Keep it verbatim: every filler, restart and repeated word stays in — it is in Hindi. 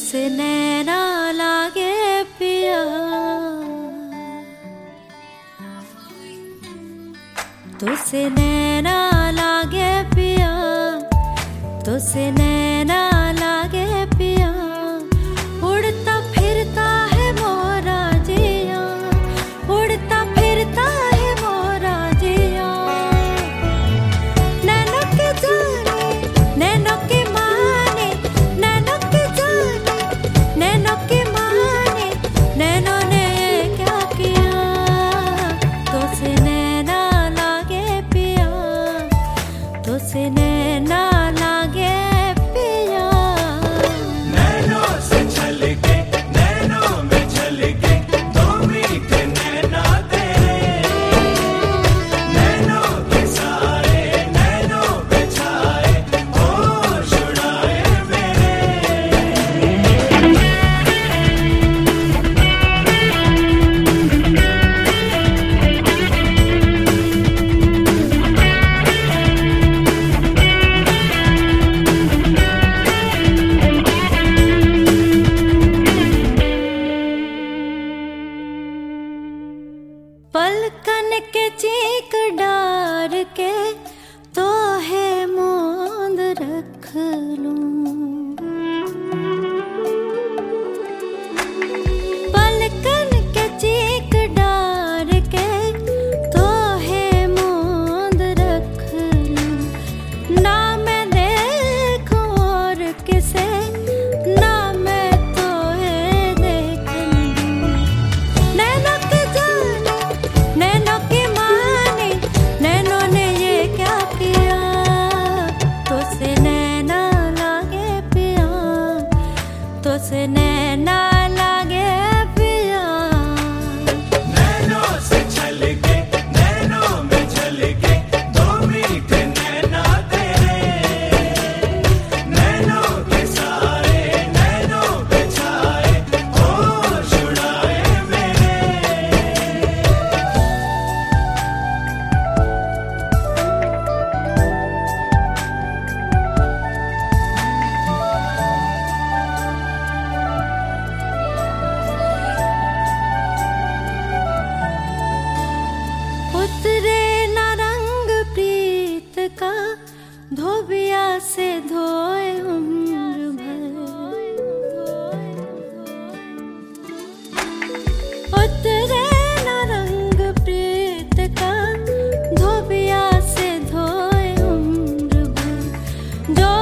तुझसे नैना लागे पिया, तुझसे नैना लागे पिया, तुझसे नैना लागे पिया। उड़ता फिरता है मोरा जिया, उड़ता फिरता है मोरा जिया। नैनों के जाने नैनों के माने, नैनों के जाने नैनों के माने, नैनों ने क्या किया। तुझसे नैना लागे पिया, तुझसे नैना लागे पिया। नैनों से छलके नैनों में झलके दो मीठे नैना तेरे, नैनों के साए नैनों पे छाए होश उड़ाए मेरे। पलकन के चीक डार के तो है मोंद रख लूं। पलकन के चीक डार के तो है मोंद रख लूं। ना मैं देखूं और किसे, ना मैं तो है देख लूं। नैनों के जाने नैनों के माने, नैनों ने ये क्या किया। तुझसे नैना लागे पिया, तुझसे नैना लागे पिया। नैनों से छलके नैनों में झलके दो मीठे नैना तेरे, नैनों के साए नैनों पे छाए होश उड़ाए मेरे। उतरे ना रंग प्रीत का धोबिया से धोए उम्र भर। उतरे ना रंग प्रीत का धोबिया से धोए उम्र भर। जो